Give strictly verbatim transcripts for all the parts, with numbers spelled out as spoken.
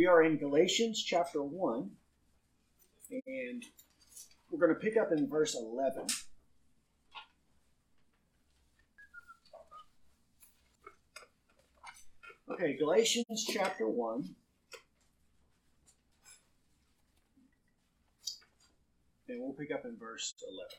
are in Galatians chapter one, and we're going to pick up in verse eleven. Okay, Galatians chapter one. And we'll pick up in verse eleven.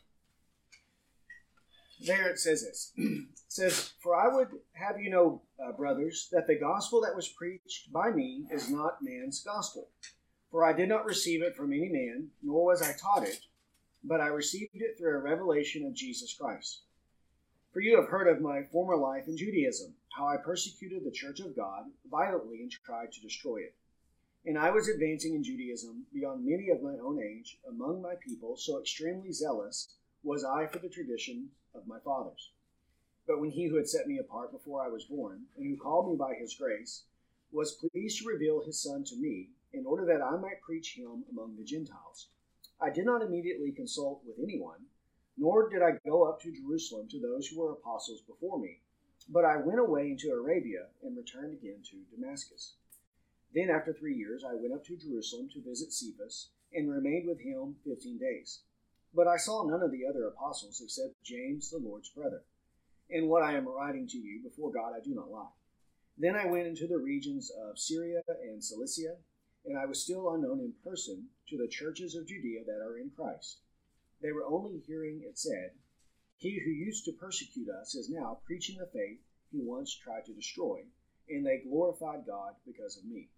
There it says this. It says, "For I would have you know, uh, brothers, that the gospel that was preached by me is not man's gospel. For I did not receive it from any man, nor was I taught it, but I received it through a revelation of Jesus Christ. For you have heard of my former life in Judaism, how I persecuted the church of God violently and tried to destroy it. And I was advancing in Judaism beyond many of my own age among my people, so extremely zealous was I for the tradition of my fathers. But when he who had set me apart before I was born, and who called me by his grace, was pleased to reveal his Son to me, in order that I might preach him among the Gentiles, I did not immediately consult with anyone, nor did I go up to Jerusalem to those who were apostles before me, but I went away into Arabia and returned again to Damascus. Then after three years I went up to Jerusalem to visit Cephas, and remained with him fifteen days. But I saw none of the other apostles except James, the Lord's brother. In what I am writing to you before God I do not lie. Then I went into the regions of Syria and Cilicia, and I was still unknown in person to the churches of Judea that are in Christ. They were only hearing it said, 'He who used to persecute us is now preaching the faith he once tried to destroy,' and they glorified God because of me.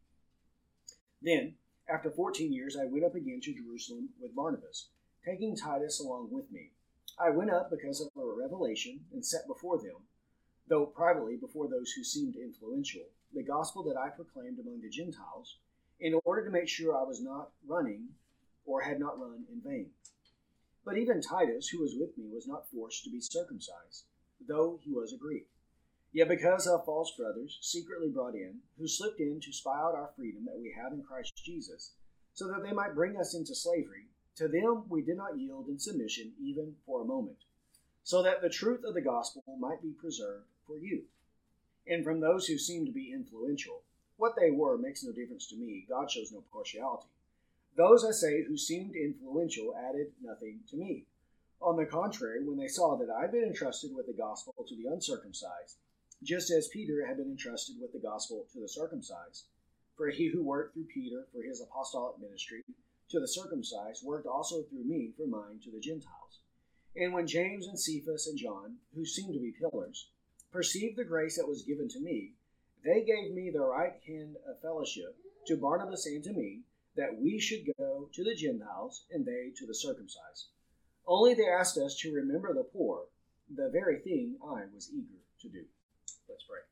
Then, after fourteen years, I went up again to Jerusalem with Barnabas, taking Titus along with me. I went up because of a revelation and set before them, though privately before those who seemed influential, the gospel that I proclaimed among the Gentiles, in order to make sure I was not running or had not run in vain. But even Titus, who was with me, was not forced to be circumcised, though he was a Greek. Yet because of false brothers, secretly brought in, who slipped in to spy out our freedom that we have in Christ Jesus, so that they might bring us into slavery, to them we did not yield in submission even for a moment, so that the truth of the gospel might be preserved for you. And from those who seem to be influential, what they were makes no difference to me. God shows no partiality. Those, I say, who seemed influential added nothing to me. On the contrary, when they saw that I had been entrusted with the gospel to the uncircumcised, just as Peter had been entrusted with the gospel to the circumcised, for he who worked through Peter for his apostolic ministry to the circumcised worked also through me for mine to the Gentiles. And when James and Cephas and John, who seemed to be pillars, perceived the grace that was given to me, they gave me the right hand of fellowship to Barnabas and to me, that we should go to the Gentiles and they to the circumcised. Only they asked us to remember the poor, the very thing I was eager to do." Let's pray.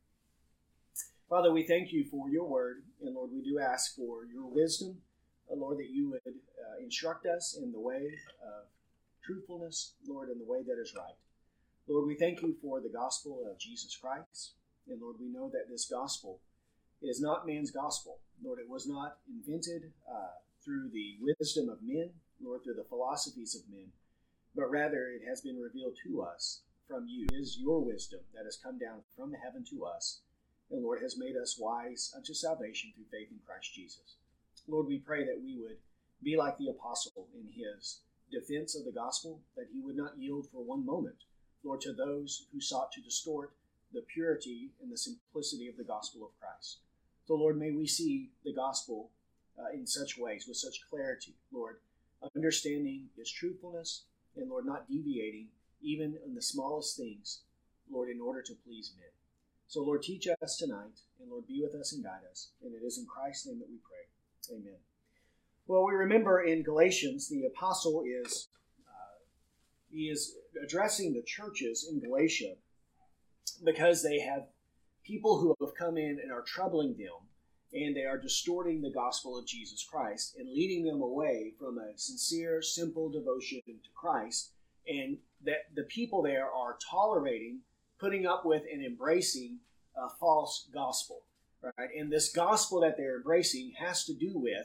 Father, we thank you for your word, and Lord, we do ask for your wisdom, uh, Lord, that you would uh, instruct us in the way of truthfulness, Lord, in the way that is right. Lord, we thank you for the gospel of Jesus Christ, and Lord, we know that this gospel is not man's gospel. Lord, it was not invented uh, through the wisdom of men, nor through the philosophies of men, but rather it has been revealed to us from you. It is your wisdom that has come down from heaven to us, and Lord, has made us wise unto salvation through faith in Christ Jesus. Lord, we pray that we would be like the apostle in his defense of the gospel, that he would not yield for one moment, Lord, to those who sought to distort the purity and the simplicity of the gospel of Christ. So, Lord, may we see the gospel uh, in such ways, with such clarity, Lord, understanding its truthfulness, and, Lord, not deviating even in the smallest things, Lord, in order to please men. So, Lord, teach us tonight, and, Lord, be with us and guide us. And it is in Christ's name that we pray. Amen. Well, we remember in Galatians, the apostle is uh, he is addressing the churches in Galatia because they have people who have come in and are troubling them, and they are distorting the gospel of Jesus Christ and leading them away from a sincere, simple devotion to Christ, and that the people there are tolerating, putting up with, and embracing a false gospel, right? And this gospel that they're embracing has to do with,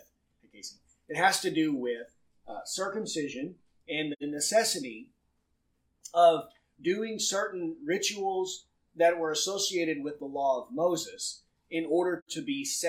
it has to do with uh, circumcision and the necessity of doing certain rituals that were associated with the law of Moses in order to be saved,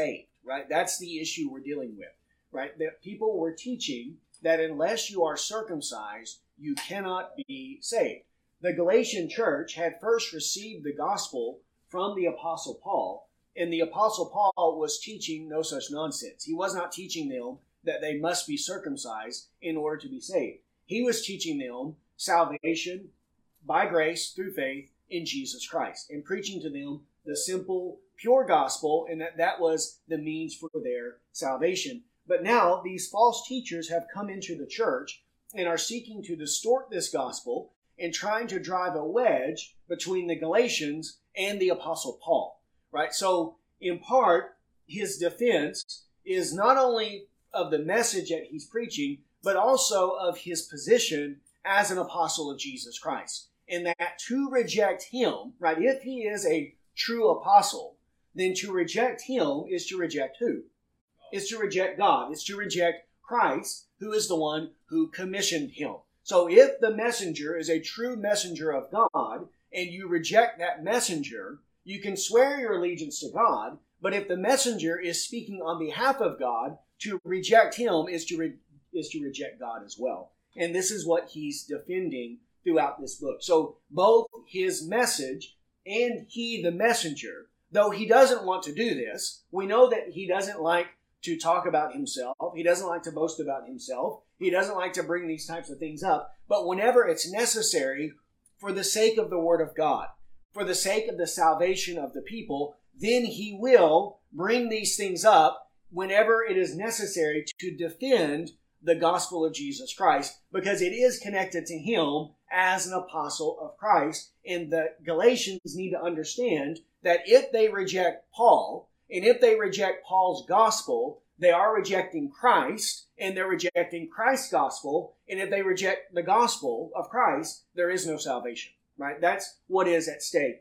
right? That's the issue we're dealing with, right? That people were teaching that unless you are circumcised, you cannot be saved. The Galatian church had first received the gospel from the Apostle Paul, and the Apostle Paul was teaching no such nonsense. He was not teaching them that they must be circumcised in order to be saved. He was teaching them salvation by grace through faith in Jesus Christ, and preaching to them the simple, pure gospel, and that that was the means for their salvation. But now these false teachers have come into the church and are seeking to distort this gospel and trying to drive a wedge between the Galatians and the Apostle Paul, right? So in part, his defense is not only of the message that he's preaching, but also of his position as an apostle of Jesus Christ. And that to reject him, right, if he is a true apostle, then to reject him is to reject who? It's to reject God. It's to reject Christ, who is the one who commissioned him. So if the messenger is a true messenger of God, and you reject that messenger, you can swear your allegiance to God, but if the messenger is speaking on behalf of God, to reject him is to, re- is to reject God as well. And this is what he's defending throughout this book. So both his message and he, the messenger, though he doesn't want to do this, we know that he doesn't like to talk about himself. He doesn't like to boast about himself. He doesn't like to bring these types of things up. But whenever it's necessary for the sake of the Word of God, for the sake of the salvation of the people, then he will bring these things up whenever it is necessary to defend the gospel of Jesus Christ, because it is connected to him as an apostle of Christ. And the Galatians need to understand that if they reject Paul, and if they reject Paul's gospel, they are rejecting Christ, and they're rejecting Christ's gospel. And if they reject the gospel of Christ, there is no salvation, right? That's what is at stake.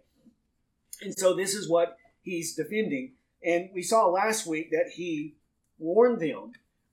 And so this is what he's defending. And we saw last week that he warned them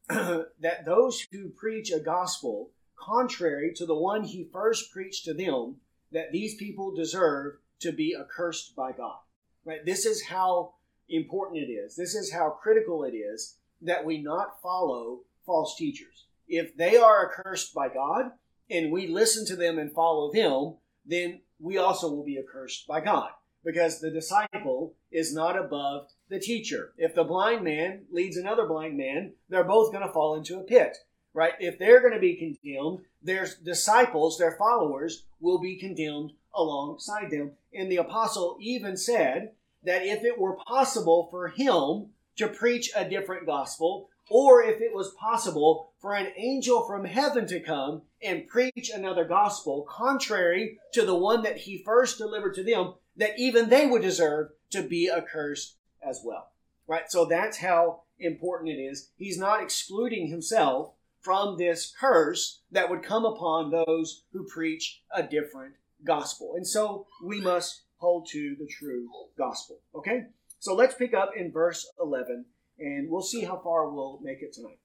that those who preach a gospel contrary to the one he first preached to them, that these people deserve to be accursed by God, right? This is how important it is. This is how critical it is that we not follow false teachers. If they are accursed by God and we listen to them and follow them, then we also will be accursed by God, because the disciple is not above the teacher. If the blind man leads another blind man, they're both going to fall into a pit, right? If they're going to be condemned, their disciples, their followers, will be condemned alongside them. And the apostle even said that if it were possible for him to preach a different gospel, or if it was possible for an angel from heaven to come and preach another gospel contrary to the one that he first delivered to them, that even they would deserve to be accursed as well, right? So that's how important it is. He's not excluding himself from this curse that would come upon those who preach a different gospel. And so we must hold to the true gospel, okay? So let's pick up in verse eleven, and we'll see how far we'll make it tonight.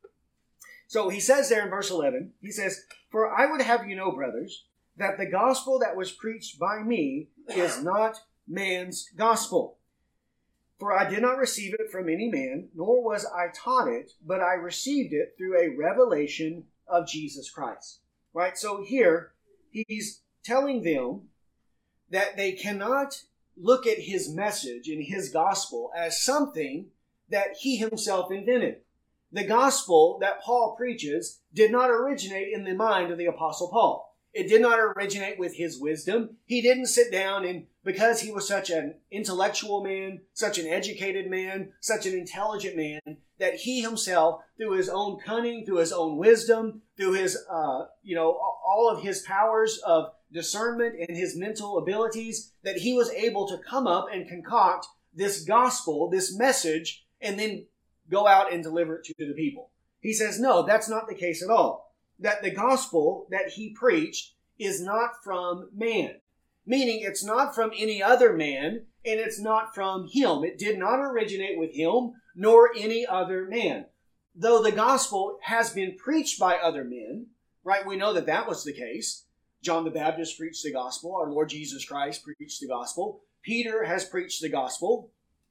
So he says there in verse eleven, he says, "For I would have you know, brothers, that the gospel that was preached by me is not man's gospel. For I did not receive it from any man, nor was I taught it, but I received it through a revelation of Jesus Christ." Right? So here, he's telling them that they cannot look at his message and his gospel as something that he himself invented. The gospel that Paul preaches did not originate in the mind of the Apostle Paul. It did not originate with his wisdom. He didn't sit down and, because he was such an intellectual man, such an educated man, such an intelligent man, that he himself, through his own cunning, through his own wisdom, through his, uh, you know, all of his powers of discernment and his mental abilities, that he was able to come up and concoct this gospel, this message, and then go out and deliver it to the people. He says, no, that's not the case at all. That the gospel that he preached is not from man. Meaning it's not from any other man, and it's not from him. It did not originate with him, nor any other man. Though the gospel has been preached by other men, right? We know that that was the case. John the Baptist preached the gospel. Our Lord Jesus Christ preached the gospel. Peter has preached the gospel.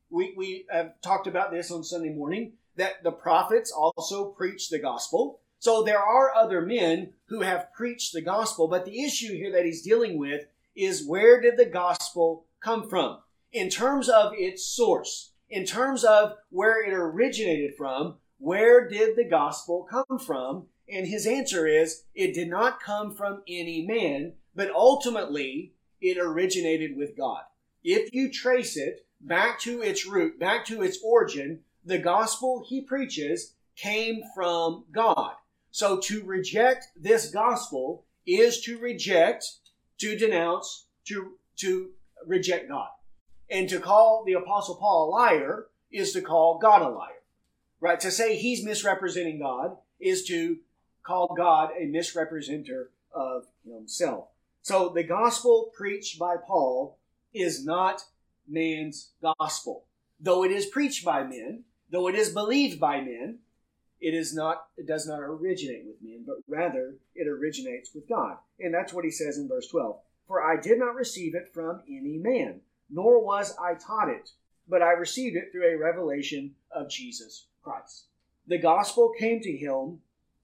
we, we have talked about this on Sunday morning, that the prophets also preach the gospel. So there are other men who have preached the gospel, but the issue here that he's dealing with is, where did the gospel come from? In terms of its source, in terms of where it originated from, where did the gospel come from? And his answer is, it did not come from any man, but ultimately it originated with God. If you trace it back to its root, back to its origin, the gospel he preaches came from God. So to reject this gospel is to reject, to denounce, to, to reject God. And to call the Apostle Paul a liar is to call God a liar. Right? To say he's misrepresenting God is to call God a misrepresenter of himself. So the gospel preached by Paul is not man's gospel. Though it is preached by men, though it is believed by men, it is not, it does not originate with men, but rather it originates with God. And that's what he says in verse twelve. For I did not receive it from any man, nor was I taught it, but I received it through a revelation of Jesus Christ. The gospel came to him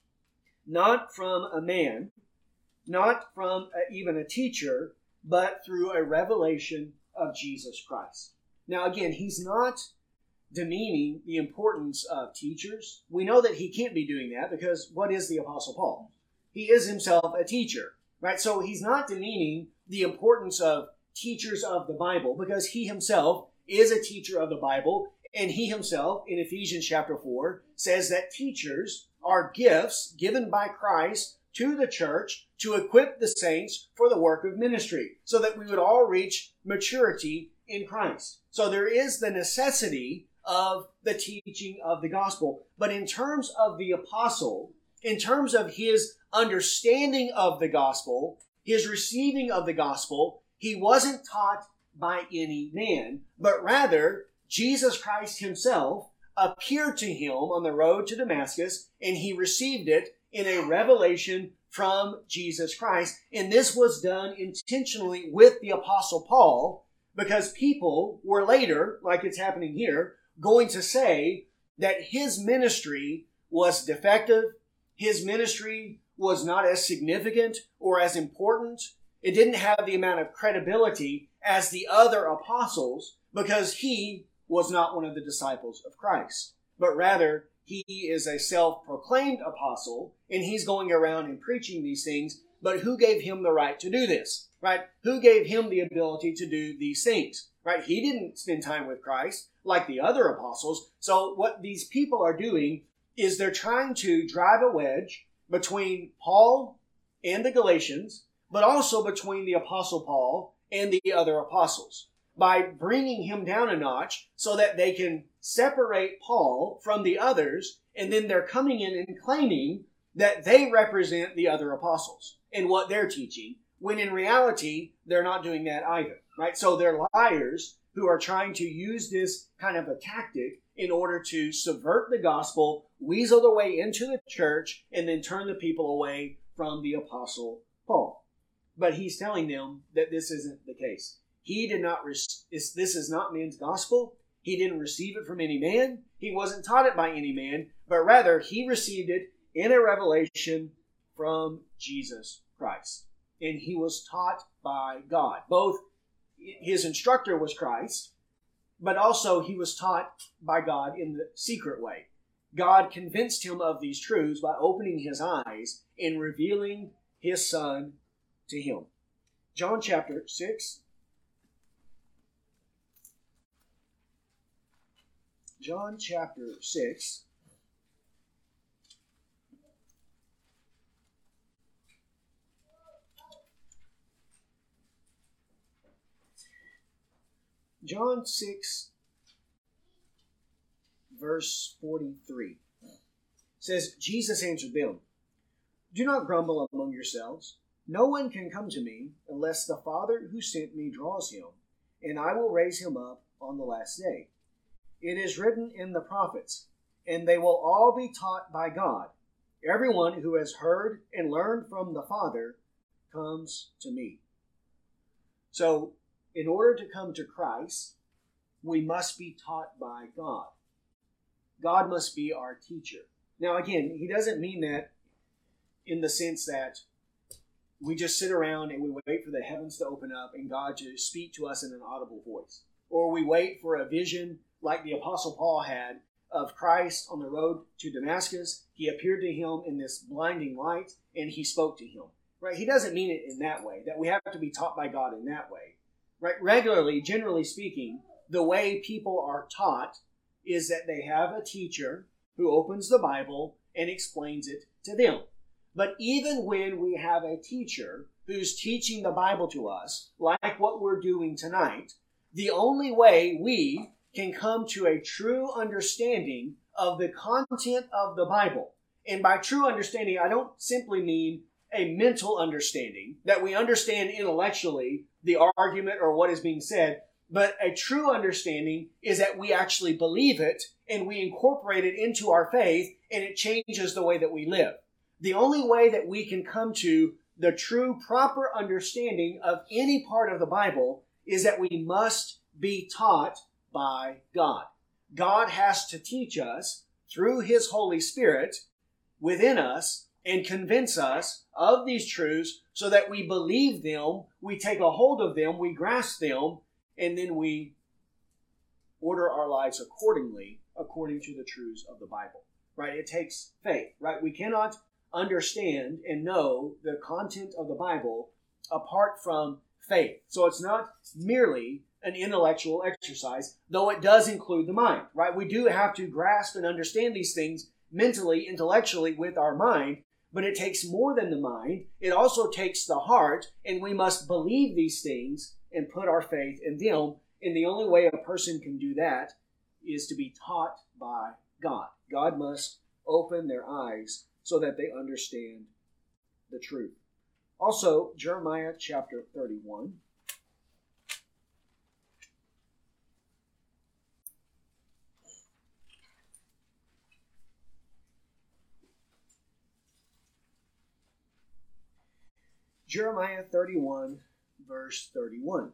not from a man, not from a, even a teacher, but through a revelation of Jesus Christ. Now again, he's not demeaning the importance of teachers. We know that he can't be doing that, because what is the Apostle Paul? He is himself a teacher, right? So he's not demeaning the importance of teachers of the Bible, because he himself is a teacher of the Bible, and he himself, in Ephesians chapter four, says that teachers are gifts given by Christ to the church to equip the saints for the work of ministry, so that we would all reach maturity in Christ. So there is the necessity of the teaching of the gospel. But in terms of the apostle, in terms of his understanding of the gospel, his receiving of the gospel, he wasn't taught by any man, but rather Jesus Christ himself appeared to him on the road to Damascus, and he received it in a revelation from Jesus Christ. And this was done intentionally with the Apostle Paul, because people were later, like it's happening here, going to say that his ministry was defective, his ministry was not as significant or as important. It didn't have the amount of credibility as the other apostles, because he was not one of the disciples of Christ, but rather he is a self-proclaimed apostle, and he's going around and preaching these things. But who gave him the right to do this? Right? Who gave him the ability to do these things? Right? He didn't spend time with Christ like the other apostles. So what these people are doing is they're trying to drive a wedge between Paul and the Galatians, but also between the Apostle Paul and the other apostles, by bringing him down a notch so that they can separate Paul from the others, and then they're coming in and claiming that they represent the other apostles and what they're teaching, when in reality, they're not doing that either, right? So they're liars who are trying to use this kind of a tactic in order to subvert the gospel, weasel their way into the church, and then turn the people away from the Apostle Paul. But he's telling them that this isn't the case. He did not, re- this is not man's gospel. He didn't receive it from any man. He wasn't taught it by any man, but rather he received it in a revelation from Jesus Christ. And he was taught by God. Both his instructor was Christ, but also he was taught by God in the secret way. God convinced him of these truths by opening his eyes and revealing his Son to him. John chapter six. John chapter six. John six, verse forty-three says, Jesus answered them, "Do not grumble among yourselves. No one can come to me unless the Father who sent me draws him, and I will raise him up on the last day. It is written in the prophets, and they will all be taught by God. Everyone who has heard and learned from the Father comes to me." So, in order to come to Christ, we must be taught by God. God must be our teacher. Now, again, he doesn't mean that in the sense that we just sit around and we wait for the heavens to open up and God to speak to us in an audible voice. Or we wait for a vision like the Apostle Paul had of Christ on the road to Damascus. He appeared to him in this blinding light and he spoke to him. Right? He doesn't mean it in that way, that we have to be taught by God in that way. Right? Regularly, generally speaking, the way people are taught is that they have a teacher who opens the Bible and explains it to them. But even when we have a teacher who's teaching the Bible to us, like what we're doing tonight, the only way we can come to a true understanding of the content of the Bible, and by true understanding, I don't simply mean a mental understanding, that we understand intellectually the argument or what is being said, but a true understanding is that we actually believe it and we incorporate it into our faith and it changes the way that we live. The only way that we can come to the true, proper understanding of any part of the Bible is that we must be taught by God. God has to teach us through His Holy Spirit within us and convince us of these truths so that we believe them, we take a hold of them, we grasp them, and then we order our lives accordingly, according to the truths of the Bible. Right? It takes faith. Right? We cannot understand and know the content of the Bible apart from faith. So it's not merely an intellectual exercise, though it does include the mind. Right? We do have to grasp and understand these things mentally, intellectually with our mind, but it takes more than the mind. It also takes the heart, and we must believe these things and put our faith in them. And the only way a person can do that is to be taught by God. God must open their eyes so that they understand the truth. Also, Jeremiah chapter thirty-one. Jeremiah thirty-one, verse thirty-one.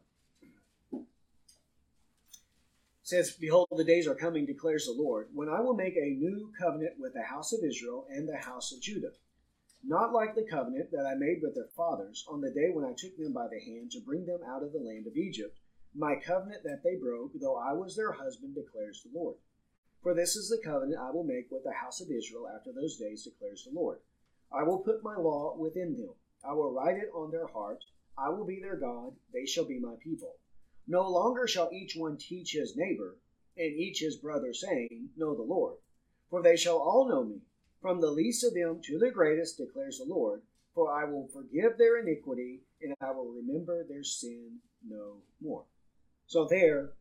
Says, "Behold, the days are coming, declares the Lord, when I will make a new covenant with the house of Israel and the house of Judah, not like the covenant that I made with their fathers on the day when I took them by the hand to bring them out of the land of Egypt, my covenant that they broke, though I was their husband, declares the Lord. For this is the covenant I will make with the house of Israel after those days, declares the Lord. I will put my law within them. I will write it on their heart. I will be their God. They shall be my people. No longer shall each one teach his neighbor, and each his brother, saying, Know the Lord. For they shall all know me, from the least of them to the greatest, declares the Lord. For I will forgive their iniquity, and I will remember their sin no more." So there,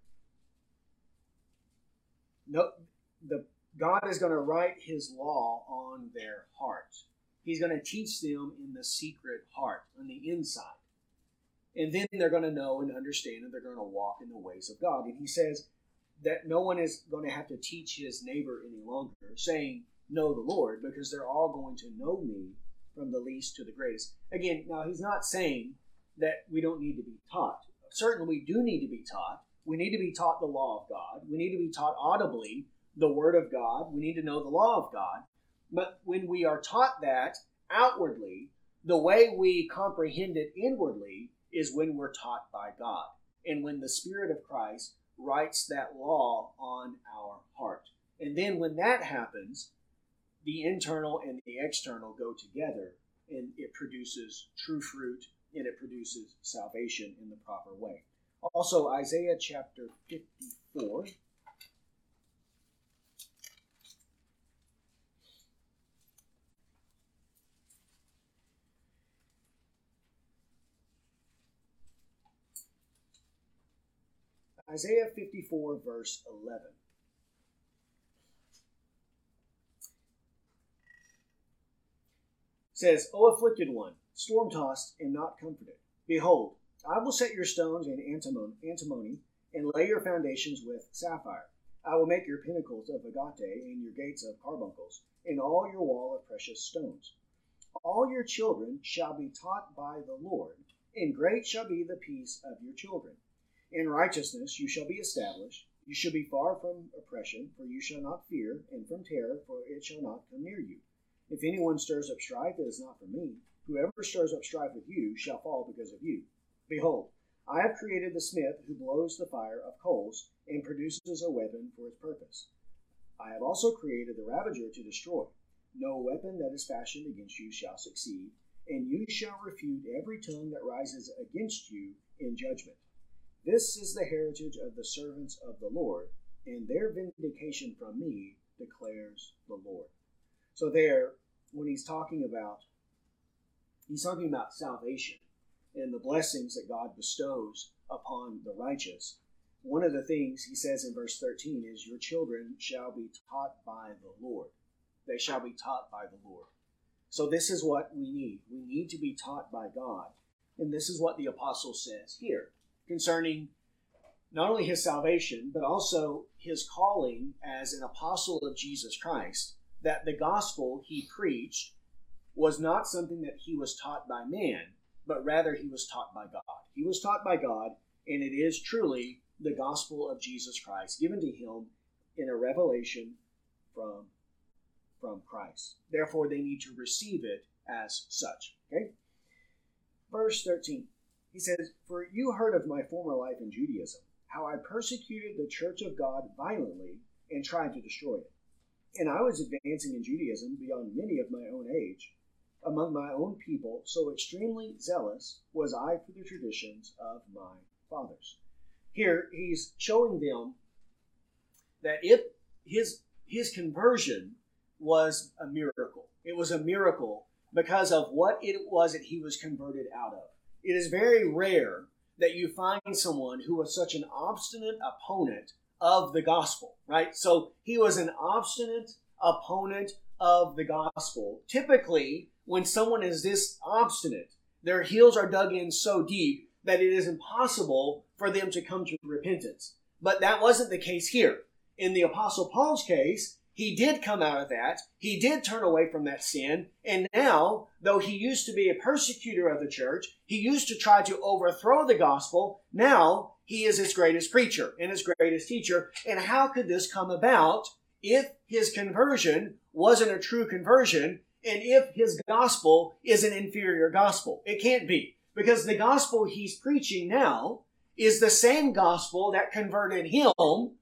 no, the God is going to write His law on their hearts. He's going to teach them in the secret heart, on the inside. And then they're going to know and understand, and they're going to walk in the ways of God. And He says that no one is going to have to teach his neighbor any longer, saying, Know the Lord, because they're all going to know me from the least to the greatest. Again, now He's not saying that we don't need to be taught. Certainly we do need to be taught. We need to be taught the law of God. We need to be taught audibly the Word of God. We need to know the law of God. But when we are taught that outwardly, the way we comprehend it inwardly is when we're taught by God, and when the Spirit of Christ writes that law on our heart. And then when that happens, the internal and the external go together, and it produces true fruit, and it produces salvation in the proper way. Also, Isaiah chapter fifty-four. Isaiah fifty-four, verse eleven. Says, O afflicted one, storm-tossed and not comforted, behold, I will set your stones in antimony, and lay your foundations with sapphire. I will make your pinnacles of agate, and your gates of carbuncles, and all your wall of precious stones. All your children shall be taught by the Lord, and great shall be the peace of your children. In righteousness you shall be established. You shall be far from oppression, for you shall not fear, and from terror, for it shall not come near you. If anyone stirs up strife, it is not from me. Whoever stirs up strife with you shall fall because of you. Behold, I have created the smith who blows the fire of coals and produces a weapon for its purpose. I have also created the ravager to destroy. No weapon that is fashioned against you shall succeed, and you shall refute every tongue that rises against you in judgment. This is the heritage of the servants of the Lord, and their vindication from me declares the Lord. So there, when he's talking about, he's talking about salvation and the blessings that God bestows upon the righteous. One of the things he says in verse thirteen is, your children shall be taught by the Lord. They shall be taught by the Lord. So this is what we need. We need to be taught by God. And this is what the apostle says here concerning not only his salvation, but also his calling as an apostle of Jesus Christ, that the gospel he preached was not something that he was taught by man, but rather he was taught by God. He was taught by God, and it is truly the gospel of Jesus Christ given to him in a revelation from, from Christ. Therefore, they need to receive it as such. Okay? Verse thirteen, he says, for you heard of my former life in Judaism, how I persecuted the church of God violently and tried to destroy it. And I was advancing in Judaism beyond many of my own age, among my own people, so extremely zealous was I for the traditions of my fathers. Here, he's showing them that if his, his conversion was a miracle. It was a miracle because of what it was that he was converted out of. It is very rare that you find someone who was such an obstinate opponent of the gospel, right? So he was an obstinate opponent of the gospel. Typically, when someone is this obstinate, their heels are dug in so deep that it is impossible for them to come to repentance. But that wasn't the case here. In the Apostle Paul's case, he did come out of that. He did turn away from that sin. And now, though he used to be a persecutor of the church, he used to try to overthrow the gospel. Now, he is its greatest preacher and its greatest teacher. And how could this come about if his conversion wasn't a true conversion and if his gospel is an inferior gospel? It can't be, because the gospel he's preaching now is the same gospel that converted him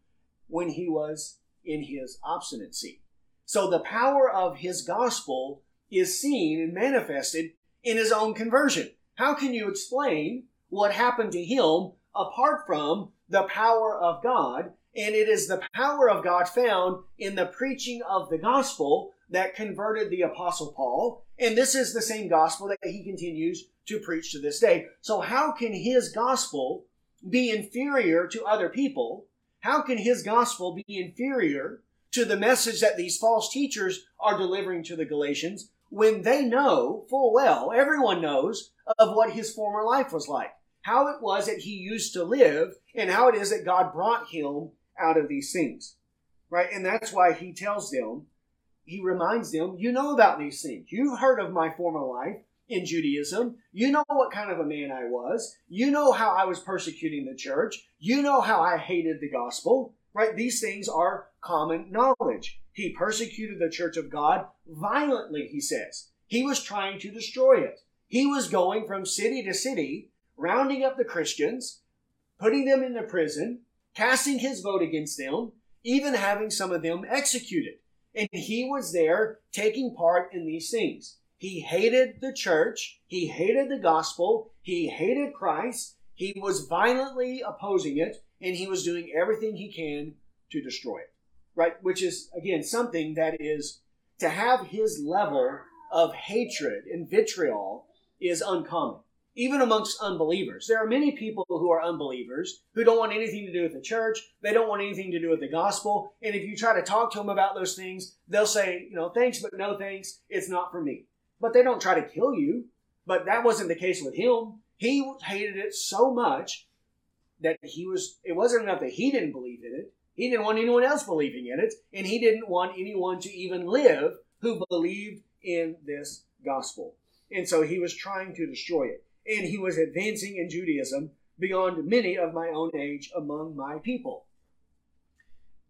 when he was in his obstinacy. So the power of his gospel is seen and manifested in his own conversion. How can you explain what happened to him apart from the power of God? And it is the power of God found in the preaching of the gospel that converted the Apostle Paul. And this is the same gospel that he continues to preach to this day. So how can his gospel be inferior to other people? How can his gospel be inferior to the message that these false teachers are delivering to the Galatians when they know full well, everyone knows, of what his former life was like, how it was that he used to live, and how it is that God brought him out of these things, right? And that's why he tells them, he reminds them, you know about these things. You've heard of my former life in Judaism. You know what kind of a man I was. You know how I was persecuting the church. You know how I hated the gospel, right? These things are common knowledge. He persecuted the church of God violently, he says. He was trying to destroy it. He was going from city to city, rounding up the Christians, putting them into prison, casting his vote against them, even having some of them executed. And he was there taking part in these things. He hated the church. He hated the gospel. He hated Christ. He was violently opposing it, and he was doing everything he can to destroy it, right? Which is, again, something that is, to have his level of hatred and vitriol is uncommon, even amongst unbelievers. There are many people who are unbelievers who don't want anything to do with the church. They don't want anything to do with the gospel. And if you try to talk to them about those things, they'll say, you know, thanks, but no thanks. It's not for me. But they don't try to kill you. But that wasn't the case with him. He hated it so much that he was, it wasn't enough that he didn't believe in it. He didn't want anyone else believing in it. And he didn't want anyone to even live who believed in this gospel. And so he was trying to destroy it. And he was advancing in Judaism beyond many of my own age among my people.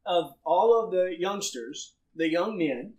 of all of the youngsters, the young men,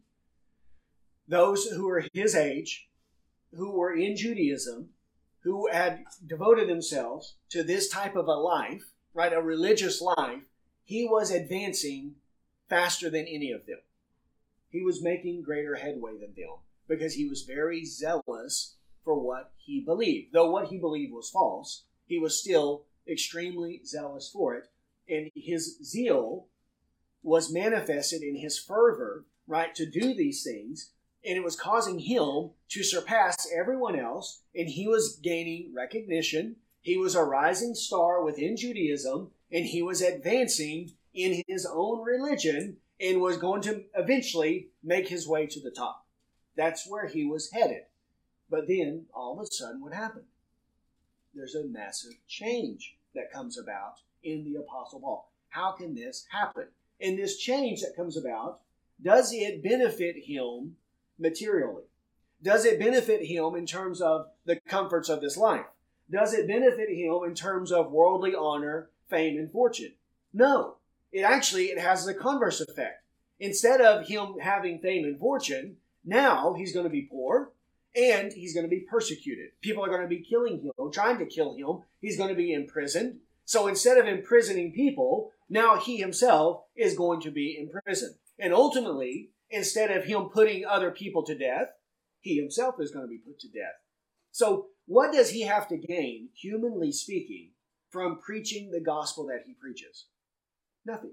those who were his age, who were in Judaism, who had devoted themselves to this type of a life, right, a religious life, he was advancing faster than any of them. He was making greater headway than them because he was very zealous for what he believed. Though what he believed was false, he was still extremely zealous for it. And his zeal was manifested in his fervor, right, to do these things. And it was causing him to surpass everyone else. And he was gaining recognition. He was a rising star within Judaism. And he was advancing in his own religion and was going to eventually make his way to the top. That's where he was headed. But then, all of a sudden, what happened? There's a massive change that comes about in the Apostle Paul. How can this happen? And this change that comes about, does it benefit him materially? Does it benefit him in terms of the comforts of this life? Does it benefit him in terms of worldly honor, fame, and fortune? No. It actually, it has the converse effect. Instead of him having fame and fortune, now he's going to be poor and he's going to be persecuted. People are going to be killing him, trying to kill him. He's going to be imprisoned. So instead of imprisoning people, now he himself is going to be imprisoned. And ultimately, instead of him putting other people to death, he himself is going to be put to death. So what does he have to gain, humanly speaking, from preaching the gospel that he preaches? Nothing.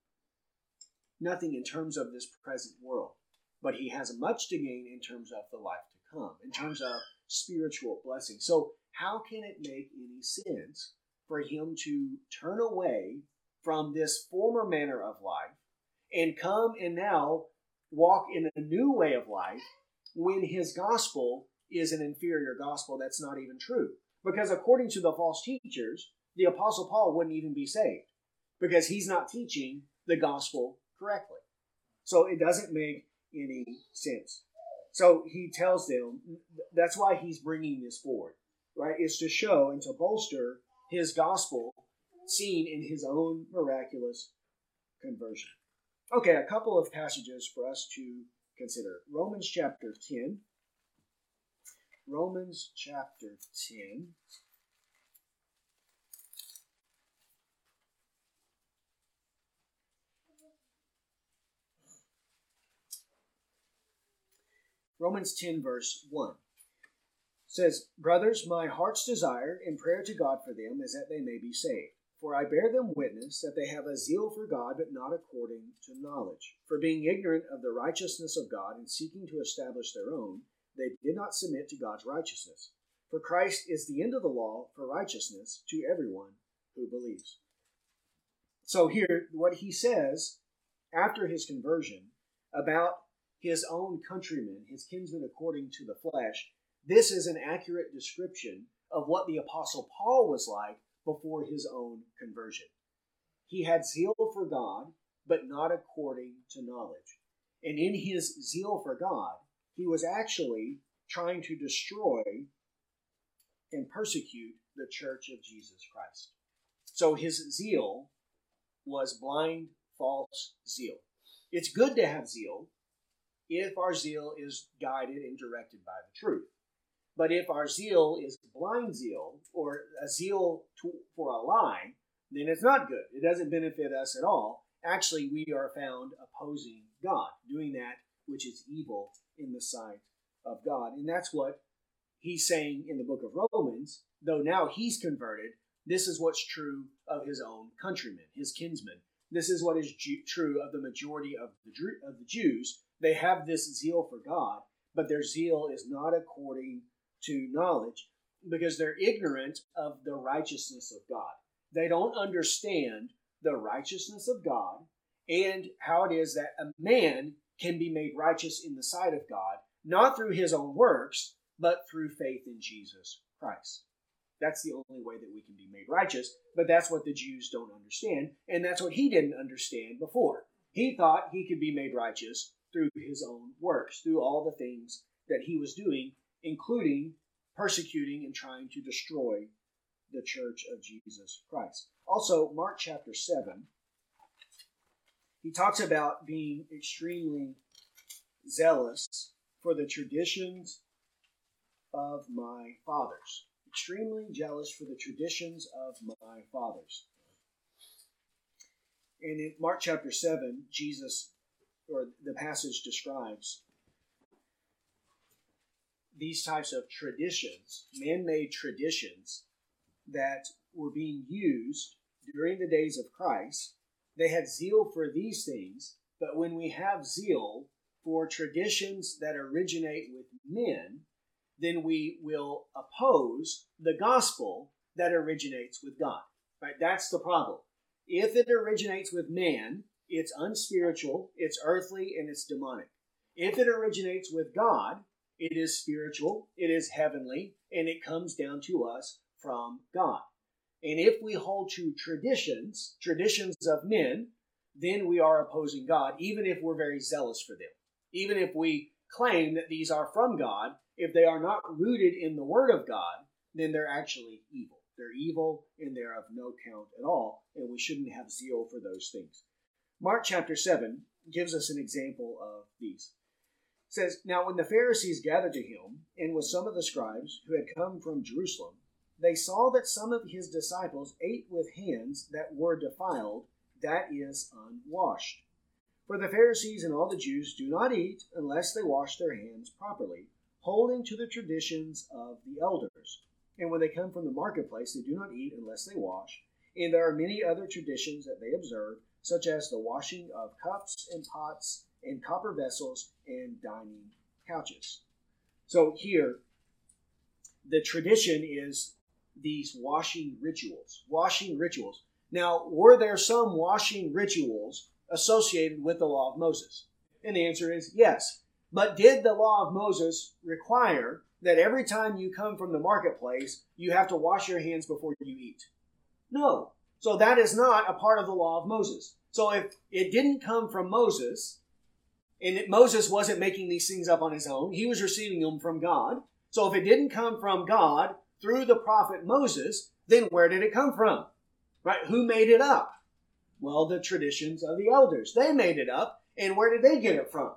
Nothing in terms of this present world. But he has much to gain in terms of the life to come, in terms of spiritual blessing. So how can it make any sense for him to turn away from this former manner of life and come and now walk in a new way of life when his gospel is an inferior gospel that's not even true? Because according to the false teachers, the Apostle Paul wouldn't even be saved because he's not teaching the gospel correctly. So it doesn't make any sense. So he tells them, that's why he's bringing this forward, right? Is to show and to bolster his gospel seen in his own miraculous conversion. Okay, a couple of passages for us to consider. Romans chapter ten. Romans chapter ten. Romans ten, verse one says, Brothers, my heart's desire and prayer to God for them is that they may be saved. For I bear them witness that they have a zeal for God, but not according to knowledge. For being ignorant of the righteousness of God and seeking to establish their own, they did not submit to God's righteousness. For Christ is the end of the law for righteousness to everyone who believes. So here, what he says after his conversion about his own countrymen, his kinsmen according to the flesh, this is an accurate description of what the Apostle Paul was like before his own conversion. He had zeal for God, but not according to knowledge. And in his zeal for God, he was actually trying to destroy and persecute the church of Jesus Christ. So his zeal was blind, false zeal. It's good to have zeal if our zeal is guided and directed by the truth. But if our zeal is blind zeal, or a zeal to, for a lie, then it's not good. It doesn't benefit us at all. Actually, we are found opposing God, doing that which is evil in the sight of God. And that's what he's saying in the book of Romans, though now he's converted. This is what's true of his own countrymen, his kinsmen. This is what is Jew- true of the majority of the, Drew- of the Jews. They have this zeal for God, but their zeal is not according to knowledge because they're ignorant of the righteousness of God. They don't understand the righteousness of God and how it is that a man can be made righteous in the sight of God, not through his own works, but through faith in Jesus Christ. That's the only way that we can be made righteous, but that's what the Jews don't understand, and that's what he didn't understand before. He thought he could be made righteous through his own works, through all the things that he was doing, including persecuting and trying to destroy the church of Jesus Christ. Also, Mark chapter seven. he talks about being extremely zealous for the traditions of my fathers. Extremely jealous for the traditions of my fathers. And in Mark chapter seven, Jesus, or the passage describes these types of traditions, man-made traditions that were being used during the days of Christ. They had zeal for these things, but when we have zeal for traditions that originate with men, then we will oppose the gospel that originates with God. Right? That's the problem. If it originates with man, it's unspiritual, it's earthly, and it's demonic. If it originates with God, it is spiritual, it is heavenly, and it comes down to us from God. And if we hold to traditions, traditions of men, then we are opposing God, even if we're very zealous for them. Even if we claim that these are from God, if they are not rooted in the Word of God, then they're actually evil. They're evil and they're of no count at all, and we shouldn't have zeal for those things. Mark chapter seven gives us an example of these. It says, "Now when the Pharisees gathered to him, and with some of the scribes who had come from Jerusalem, they saw that some of his disciples ate with hands that were defiled, that is, unwashed. For the Pharisees and all the Jews do not eat unless they wash their hands properly, holding to the traditions of the elders. And when they come from the marketplace, they do not eat unless they wash. And there are many other traditions that they observe, such as the washing of cups and pots and copper vessels and dining couches." So here, the tradition is these washing rituals. Washing rituals. Now, were there some washing rituals associated with the law of Moses? And the answer is yes. But did the law of Moses require that every time you come from the marketplace, you have to wash your hands before you eat? No. So that is not a part of the law of Moses. So if it didn't come from Moses, and it, Moses wasn't making these things up on his own, he was receiving them from God. So if it didn't come from God through the prophet Moses, then where did it come from? Right? Who made it up? Well, the traditions of the elders. They made it up. And where did they get it from?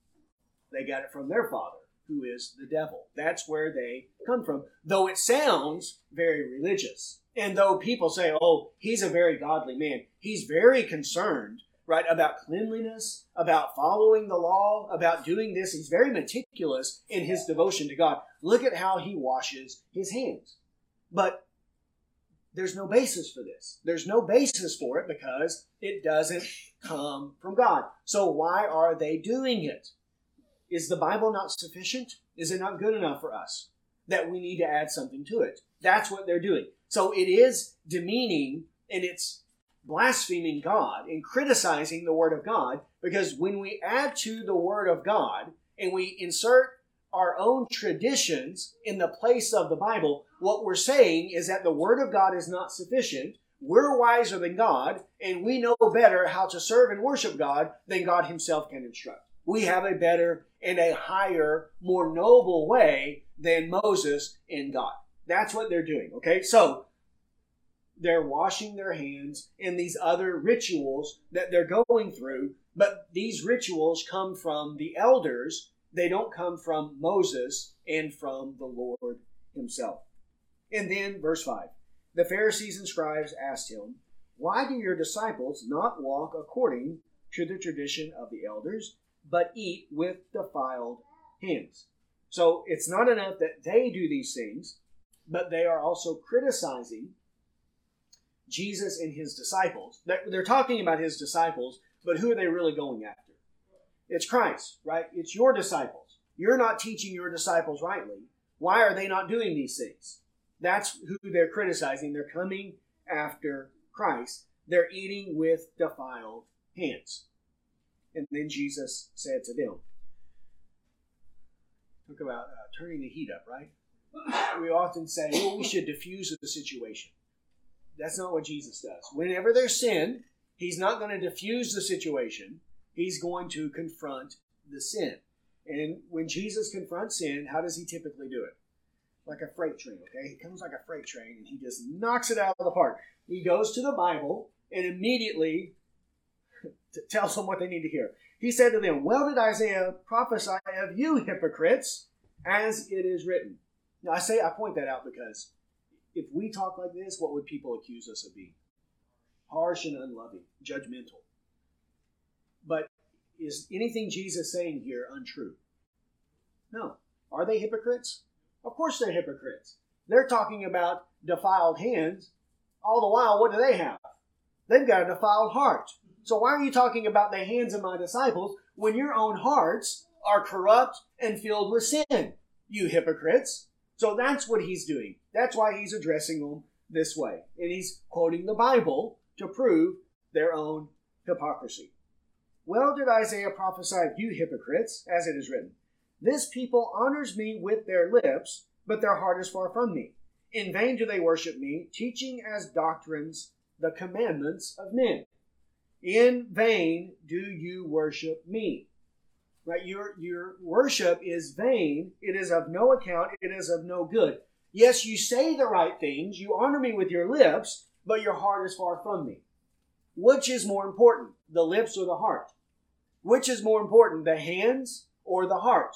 They got it from their father, who is the devil. That's where they come from. Though it sounds very religious. And though people say, oh, he's a very godly man, he's very concerned, right, about cleanliness, about following the law, about doing this. He's very meticulous in his devotion to God. Look at how he washes his hands. But there's no basis for this. There's no basis for it because it doesn't come from God. So why are they doing it? Is the Bible not sufficient? Is it not good enough for us that we need to add something to it? That's what they're doing. So it is demeaning and it's blaspheming God and criticizing the Word of God, because when we add to the Word of God and we insert our own traditions in the place of the Bible, what we're saying is that the Word of God is not sufficient. We're wiser than God, and we know better how to serve and worship God than God himself can instruct. We have a better and a higher, more noble way than Moses and God. That's what they're doing, okay? So, they're washing their hands in these other rituals that they're going through, but these rituals come from the elders. They don't come from Moses and from the Lord himself. And then, verse five, the Pharisees and scribes asked him, "Why do your disciples not walk according to the tradition of the elders, but eat with defiled hands?" So it's not enough that they do these things, but they are also criticizing Jesus and his disciples. They're talking about his disciples, but who are they really going after? It's Christ, right? It's your disciples. You're not teaching your disciples rightly. Why are they not doing these things? That's who they're criticizing. They're coming after Christ. They're eating with defiled hands. And then Jesus said to them, talk about uh, turning the heat up, right? We often say, well, we should diffuse the situation. That's not what Jesus does. Whenever there's sin, he's not going to diffuse the situation. He's going to confront the sin. And when Jesus confronts sin, how does he typically do it? Like a freight train, okay? He comes like a freight train and he just knocks it out of the park. He goes to the Bible and immediately t- tells them what they need to hear. He said to them, well did Isaiah prophesy of you hypocrites, as it is written. Now I say, I point that out because if we talk like this, what would people accuse us of being? Harsh and unloving, judgmental. But is anything Jesus saying here untrue? No. Are they hypocrites? Of course they're hypocrites. They're talking about defiled hands. All the while, what do they have? They've got a defiled heart. So why are you talking about the hands of my disciples when your own hearts are corrupt and filled with sin? You hypocrites. So that's what he's doing. That's why he's addressing them this way. And he's quoting the Bible to prove their own hypocrisy. Well did Isaiah prophesy of you hypocrites, as it is written. This people honors me with their lips, but their heart is far from me. In vain do they worship me, teaching as doctrines the commandments of men. In vain do you worship me. Right? Your, your worship is vain. It is of no account. It is of no good. Yes, you say the right things. You honor me with your lips, but your heart is far from me. Which is more important, the lips or the heart? Which is more important, the hands or the heart?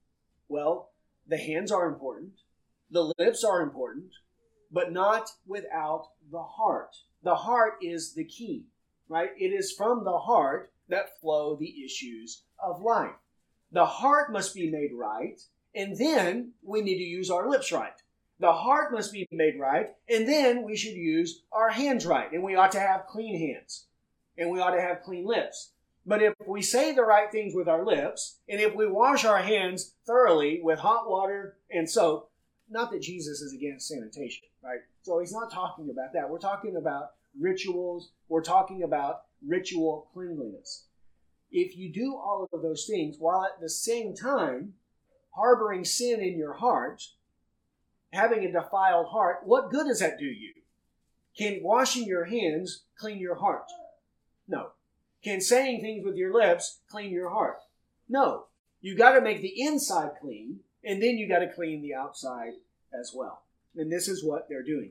Well, the hands are important. The lips are important, but not without the heart. The heart is the key, right? It is from the heart that flow the issues of life. The heart must be made right, and then we need to use our lips right. The heart must be made right, and then we should use our hands right. And we ought to have clean hands, and we ought to have clean lips. But if we say the right things with our lips, and if we wash our hands thoroughly with hot water and soap, not that Jesus is against sanitation, right? So he's not talking about that. We're talking about rituals. We're talking about ritual cleanliness. If you do all of those things while at the same time harboring sin in your heart, having a defiled heart, what good does that do you? Can washing your hands clean your heart? No. Can saying things with your lips clean your heart? No. You got to make the inside clean, and then you got to clean the outside as well. And this is what they're doing.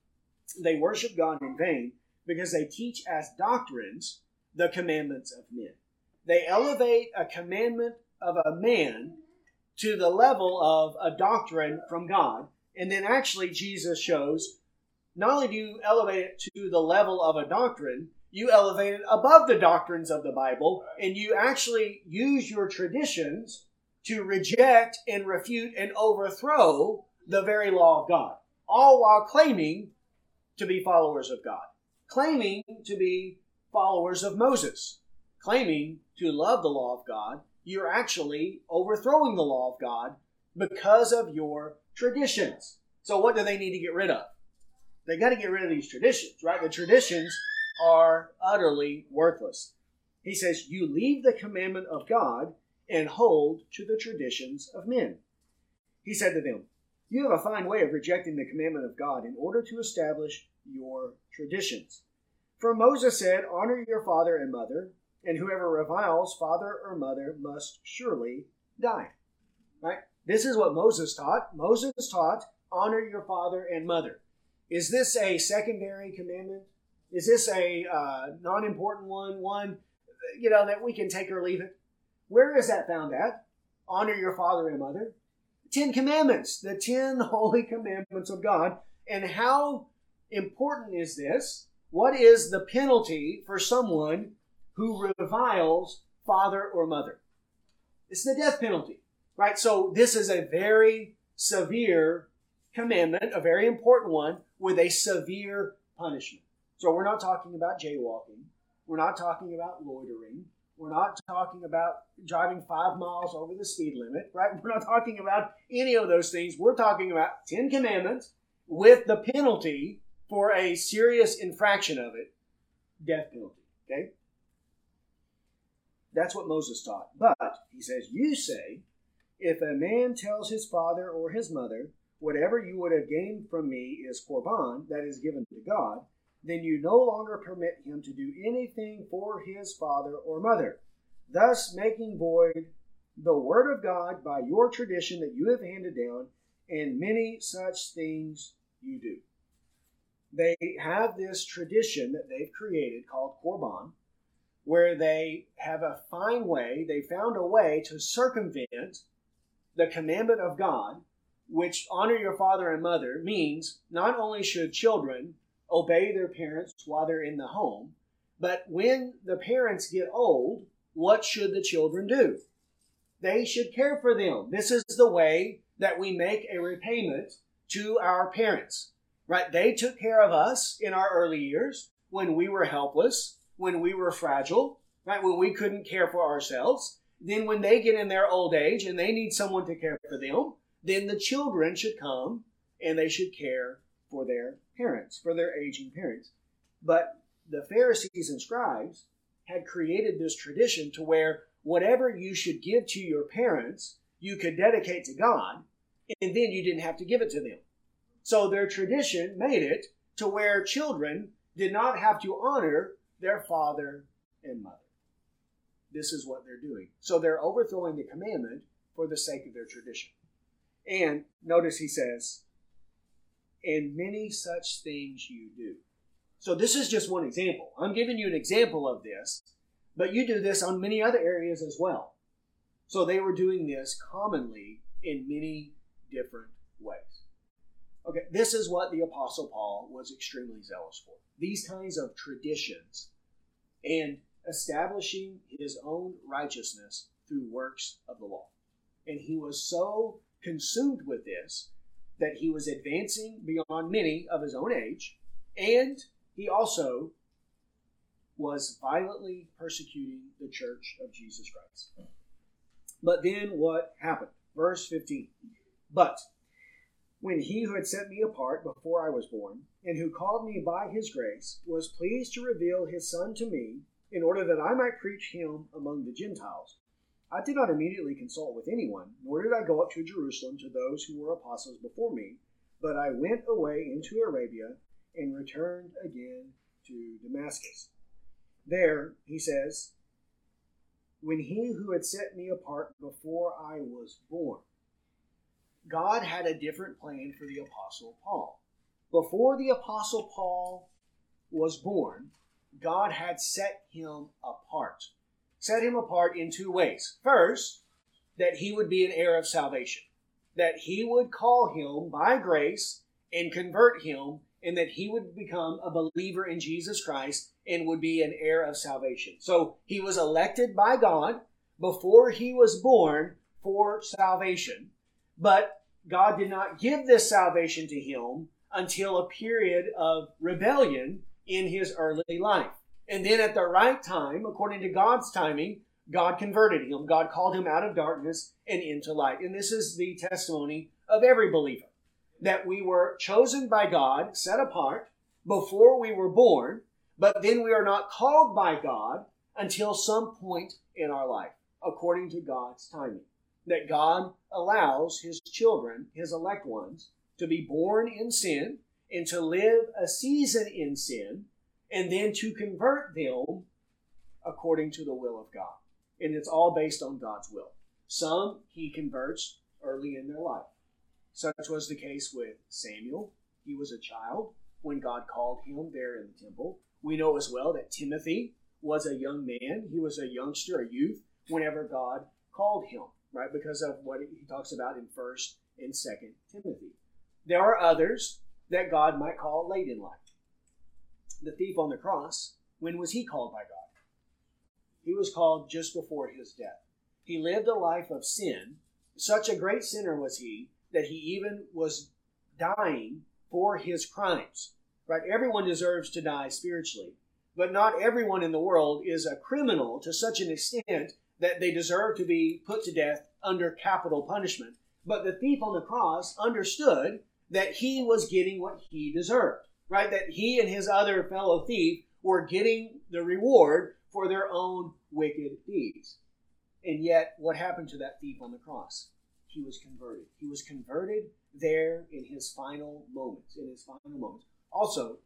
They worship God in vain because they teach as doctrines the commandments of men. They elevate a commandment of a man to the level of a doctrine from God. And then actually Jesus shows, not only do you elevate it to the level of a doctrine, you elevate it above the doctrines of the Bible, and you actually use your traditions to reject and refute and overthrow the very law of God, all while claiming to be followers of God, claiming to be followers of Moses, claiming to love the law of God. You're actually overthrowing the law of God because of your traditions. So what do they need to get rid of? They got to get rid of these traditions, right? The traditions are utterly worthless. He says, you leave the commandment of God and hold to the traditions of men. He said to them, you have a fine way of rejecting the commandment of God in order to establish your traditions. For Moses said, honor your father and mother, and whoever reviles father or mother must surely die. Right? This is what Moses taught. Moses taught, honor your father and mother. Is this a secondary commandment? Is this a uh, non-important one? One, you know, that we can take or leave it? Where is that found at? Honor your father and mother. Ten Commandments, the ten holy commandments of God. And how important is this? What is the penalty for someone who reviles father or mother? It's the death penalty, right? So this is a very severe commandment, a very important one, with a severe punishment. So we're not talking about jaywalking. We're not talking about loitering. We're not talking about driving five miles over the speed limit, right? We're not talking about any of those things. We're talking about Ten Commandments with the penalty for a serious infraction of it, death penalty, okay? That's what Moses taught. But, he says, you say, if a man tells his father or his mother, whatever you would have gained from me is korban, that is given to God, then you no longer permit him to do anything for his father or mother, thus making void the word of God by your tradition that you have handed down, and many such things you do. They have this tradition that they've created called korban, where they have a fine way, they found a way to circumvent the commandment of God, which honor your father and mother means not only should children obey their parents while they're in the home, but when the parents get old, what should the children do? They should care for them. This is the way that we make a repayment to our parents, right? They took care of us in our early years when we were helpless, when we were fragile, right? When we couldn't care for ourselves. Then when they get in their old age and they need someone to care for them, then the children should come and they should care for their parents, for their aging parents. But the Pharisees and scribes had created this tradition to where whatever you should give to your parents, you could dedicate to God, and then you didn't have to give it to them. So their tradition made it to where children did not have to honor their father and mother. This is what they're doing. So they're overthrowing the commandment for the sake of their tradition. And notice he says, and many such things you do. So this is just one example. I'm giving you an example of this, but you do this on many other areas as well. So they were doing this commonly in many different ways. Okay, this is what the Apostle Paul was extremely zealous for. These kinds of traditions and establishing his own righteousness through works of the law. And he was so consumed with this that he was advancing beyond many of his own age, and he also was violently persecuting the church of Jesus Christ. But then what happened? Verse fifteen. But when he who had set me apart before I was born, and who called me by his grace, was pleased to reveal his Son to me, in order that I might preach him among the Gentiles, I did not immediately consult with anyone, nor did I go up to Jerusalem to those who were apostles before me, but I went away into Arabia and returned again to Damascus. There, he says, when he who had set me apart before I was born. God had a different plan for the Apostle Paul. Before the Apostle Paul was born, God had set him apart. Set him apart in two ways. First, that he would be an heir of salvation. That he would call him by grace and convert him, and that he would become a believer in Jesus Christ and would be an heir of salvation. So he was elected by God before he was born for salvation. But God did not give this salvation to him until a period of rebellion in his early life. And then at the right time, according to God's timing, God converted him. God called him out of darkness and into light. And this is the testimony of every believer, that we were chosen by God, set apart, before we were born, but then we are not called by God until some point in our life, according to God's timing. That God allows his children, his elect ones, to be born in sin and to live a season in sin, and then to convert them according to the will of God. And it's all based on God's will. Some he converts early in their life. Such was the case with Samuel. He was a child when God called him there in the temple. We know as well that Timothy was a young man. He was a youngster, a youth, whenever God called him, right? Because of what he talks about in First and Second Timothy. There are others that God might call late in life. The thief on the cross, when was he called by God? He was called just before his death. He lived a life of sin. Such a great sinner was he that he even was dying for his crimes. Right? Everyone deserves to die spiritually, but not everyone in the world is a criminal to such an extent that they deserve to be put to death under capital punishment. But the thief on the cross understood that he was getting what he deserved. Right? That he and his other fellow thief were getting the reward for their own wicked deeds. And yet, what happened to that thief on the cross? He was converted. He was converted there in his final moments, in his final moments. Also,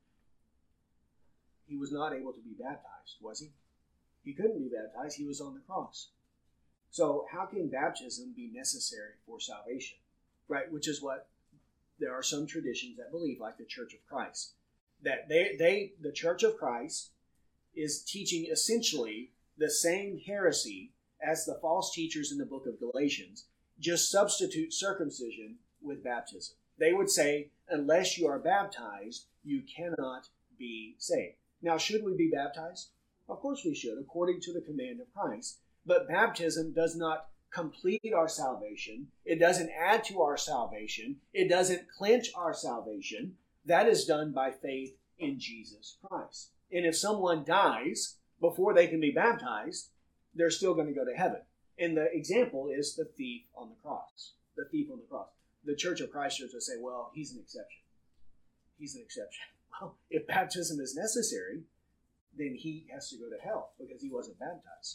he was not able to be baptized, was he? He couldn't be baptized. He was on the cross. So how can baptism be necessary for salvation? Right? Which is what there are some traditions that believe, like the Church of Christ, that they, they the Church of Christ is teaching essentially the same heresy as the false teachers in the book of Galatians, just substitute circumcision with baptism. They would say, unless you are baptized, you cannot be saved. Now, should we be baptized? Of course we should, according to the command of Christ. But baptism does not complete our salvation. It doesn't add to our salvation. It doesn't clinch our salvation. That is done by faith in Jesus Christ. And if someone dies before they can be baptized, they're still going to go to heaven. And the example is the thief on the cross. The thief on the cross. The Church of Christers would say, well, he's an exception. He's an exception. Well, if baptism is necessary, then he has to go to hell because he wasn't baptized.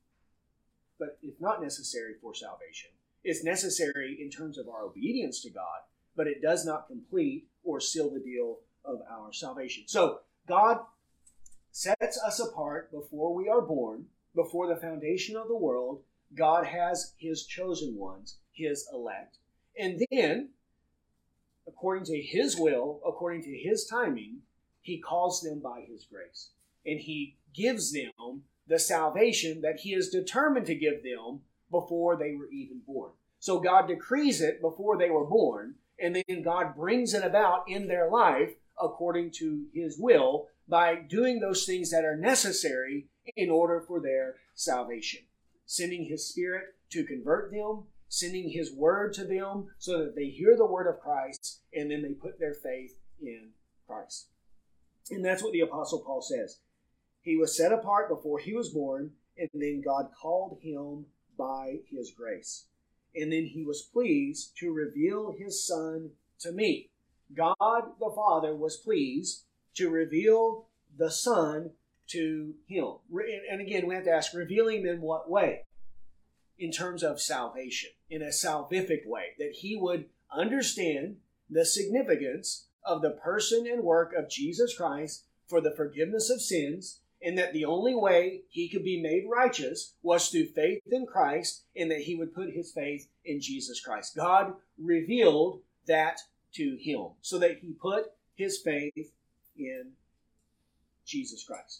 But it's not necessary for salvation. It's necessary in terms of our obedience to God, but it does not complete or seal the deal of our salvation. So God sets us apart before we are born, before the foundation of the world. God has his chosen ones, his elect. And then, according to his will, according to his timing, he calls them by his grace. And he gives them the salvation that he is determined to give them before they were even born. So God decrees it before they were born, and then God brings it about in their life according to his will by doing those things that are necessary in order for their salvation. Sending his Spirit to convert them, sending his word to them so that they hear the word of Christ, and then they put their faith in Christ. And that's what the Apostle Paul says. He was set apart before he was born, and then God called him by his grace. And then he was pleased to reveal his Son to me. God the Father was pleased to reveal the Son to him. And again, we have to ask, revealing him in what way? In terms of salvation, in a salvific way, that he would understand the significance of the person and work of Jesus Christ for the forgiveness of sins, and that the only way he could be made righteous was through faith in Christ, and that he would put his faith in Jesus Christ. God revealed that to him, so that he put his faith in Jesus Christ.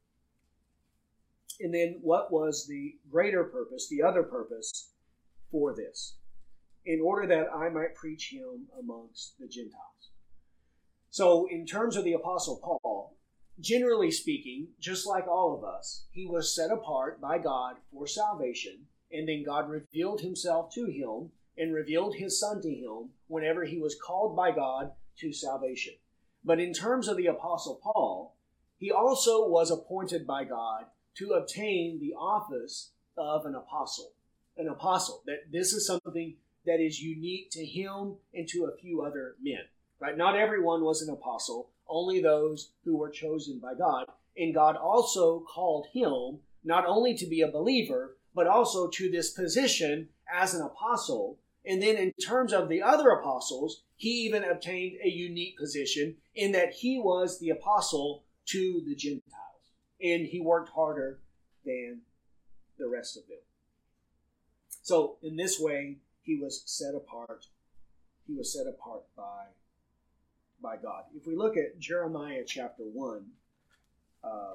And then what was the greater purpose, the other purpose for this? In order that I might preach him amongst the Gentiles. So in terms of the Apostle Paul, generally speaking, just like all of us, he was set apart by God for salvation, and then God revealed himself to him and revealed his Son to him whenever he was called by God to salvation. But in terms of the Apostle Paul, he also was appointed by God to obtain the office of an apostle. An apostle. That this is something that is unique to him and to a few other men. Right? Not everyone was an apostle, only those who were chosen by God. And God also called him not only to be a believer, but also to this position as an apostle. And then in terms of the other apostles, he even obtained a unique position in that he was the apostle to the Gentiles. And he worked harder than the rest of them. So in this way, he was set apart. He was set apart by, by God. If we look at Jeremiah chapter one, uh,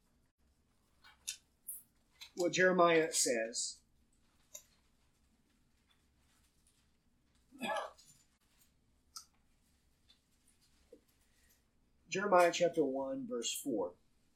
what Jeremiah says, Jeremiah chapter one, verse four.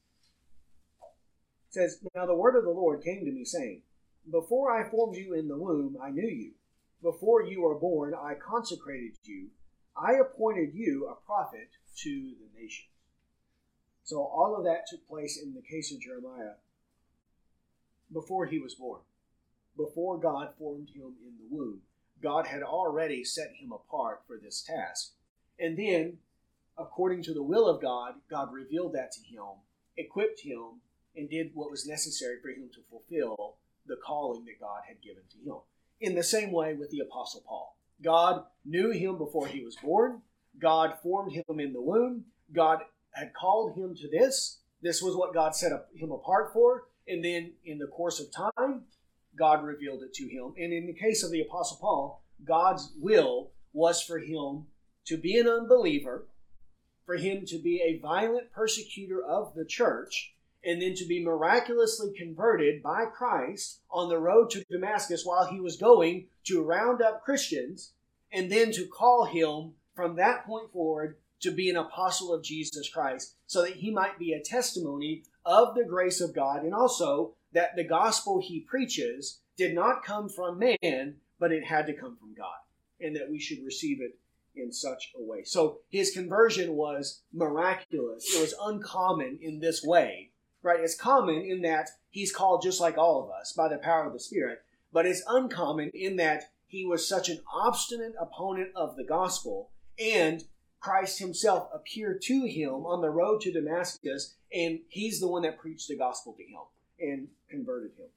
It says, "Now the word of the Lord came to me, saying, Before I formed you in the womb, I knew you. Before you were born, I consecrated you. I appointed you a prophet to the nations." So all of that took place in the case of Jeremiah before he was born. Before God formed him in the womb, God had already set him apart for this task. And then, according to the will of God, God revealed that to him, equipped him, and did what was necessary for him to fulfill the calling that God had given to him. In the same way with the Apostle Paul. God knew him before he was born. God formed him in the womb. God had called him to this. This was what God set him apart for. And then in the course of time, God revealed it to him. And in the case of the Apostle Paul, God's will was for him to be an unbeliever, for him to be a violent persecutor of the church, and then to be miraculously converted by Christ on the road to Damascus while he was going to round up Christians, and then to call him from that point forward to be an apostle of Jesus Christ, so that he might be a testimony of the grace of God, and also that the gospel he preaches did not come from man, but it had to come from God, and that we should receive it in such a way. So his conversion was miraculous. It was uncommon in this way, right? It's common in that he's called just like all of us by the power of the Spirit, but it's uncommon in that he was such an obstinate opponent of the gospel, and Christ himself appeared to him on the road to Damascus, and he's the one that preached the gospel to him and converted him.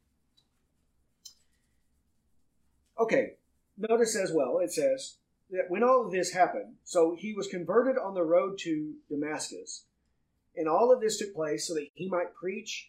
Okay, notice as well, it says that when all of this happened, so he was converted on the road to Damascus, and all of this took place so that he might preach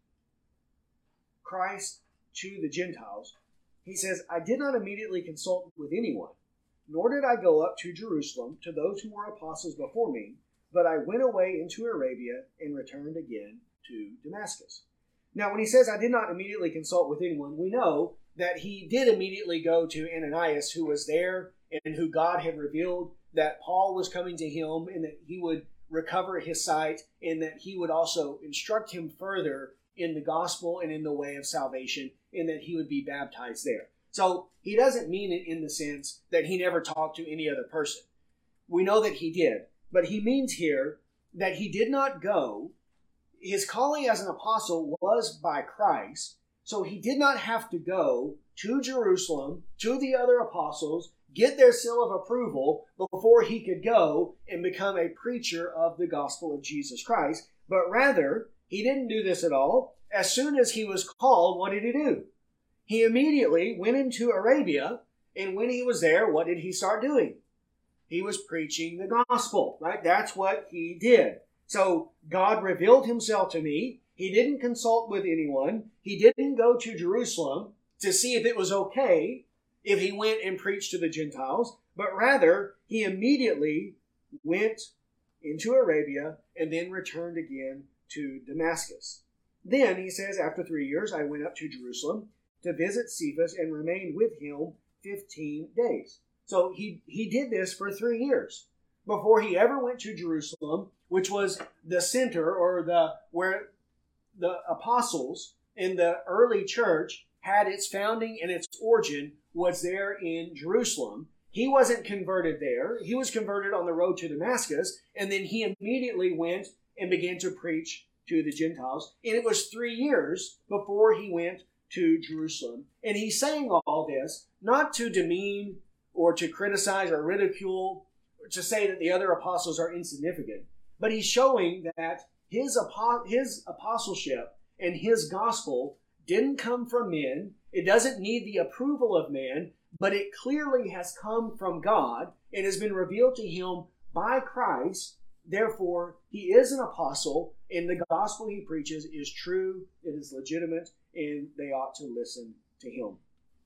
Christ to the Gentiles. He says, I did not immediately consult with anyone, nor did I go up to Jerusalem to those who were apostles before me, but I went away into Arabia and returned again to Damascus. Now, when he says, I did not immediately consult with anyone, we know that he did immediately go to Ananias, who was there and who God had revealed that Paul was coming to him and that he would recover his sight and that he would also instruct him further in the gospel and in the way of salvation, and that he would be baptized there. So he doesn't mean it in the sense that he never talked to any other person. We know that he did, but he means here that he did not go. His calling as an apostle was by Christ, so he did not have to go to Jerusalem, to the other apostles, get their seal of approval before he could go and become a preacher of the gospel of Jesus Christ. But rather, he didn't do this at all. As soon as he was called, what did he do? He immediately went into Arabia, and when he was there, what did he start doing? He was preaching the gospel, right? That's what he did. So God revealed himself to me. He didn't consult with anyone. He didn't go to Jerusalem to see if it was okay if he went and preached to the Gentiles, but rather he immediately went into Arabia and then returned again to Damascus. Then he says, after three years, I went up to Jerusalem to visit Cephas and remained with him fifteen days. So he, he did this for three years before he ever went to Jerusalem, which was the center or the where the apostles in the early church had its founding and its origin was there in Jerusalem. He wasn't converted there. He was converted on the road to Damascus, and then he immediately went and began to preach to the Gentiles. And it was three years before he went to Jerusalem. And he's saying all this not to demean or to criticize or ridicule or to say that the other apostles are insignificant, but he's showing that his, apo- his apostleship and his gospel didn't come from men. It doesn't need the approval of man, but it clearly has come from God and has been revealed to him by Christ. Therefore, he is an apostle, and the gospel he preaches is true, it is legitimate, and they ought to listen to him.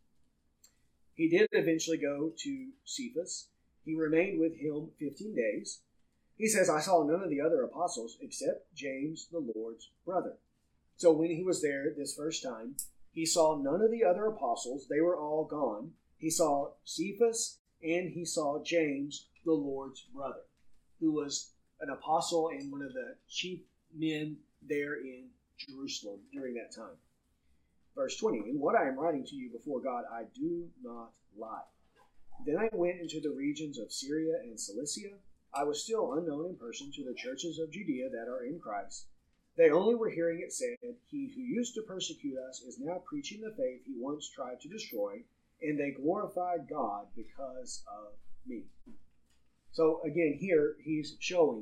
He did eventually go to Cephas. He remained with him fifteen days. He says, I saw none of the other apostles except James, the Lord's brother. So when he was there this first time, he saw none of the other apostles. They were all gone. He saw Cephas and he saw James, the Lord's brother, who was an apostle and one of the chief men there in Jerusalem during that time. Verse twenty, in what I am writing to you before God, I do not lie. Then I went into the regions of Syria and Cilicia. I was still unknown in person to the churches of Judea that are in Christ. They only were hearing it said, he who used to persecute us is now preaching the faith he once tried to destroy, and they glorified God because of me. So again, here he's showing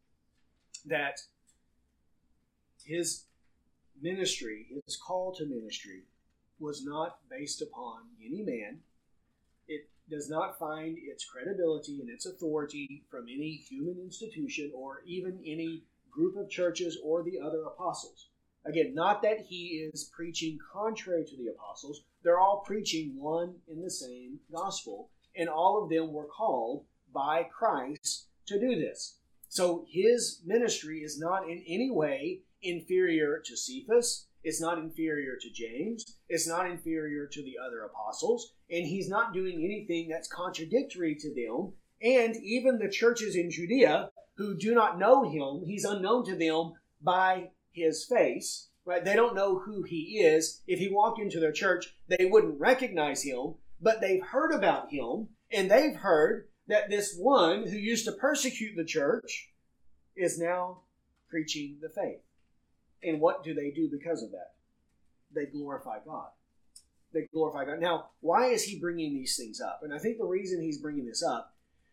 that his ministry, his call to ministry, was not based upon any man. It does not find its credibility and its authority from any human institution or even any group of churches or the other apostles. Again, not that he is preaching contrary to the apostles. They're all preaching one and the same gospel, and all of them were called by Christ to do this. So his ministry is not in any way inferior to Cephas. It's not inferior to James. It's not inferior to the other apostles. And he's not doing anything that's contradictory to them. And even the churches in Judea who do not know him, he's unknown to them by his face. Right? They don't know who he is. If he walked into their church, they wouldn't recognize him. But they've heard about him. And they've heard that this one who used to persecute the church is now preaching the faith. And what do they do because of that? They glorify God. They glorify God. Now, why is he bringing these things up? And I think the reason he's bringing this up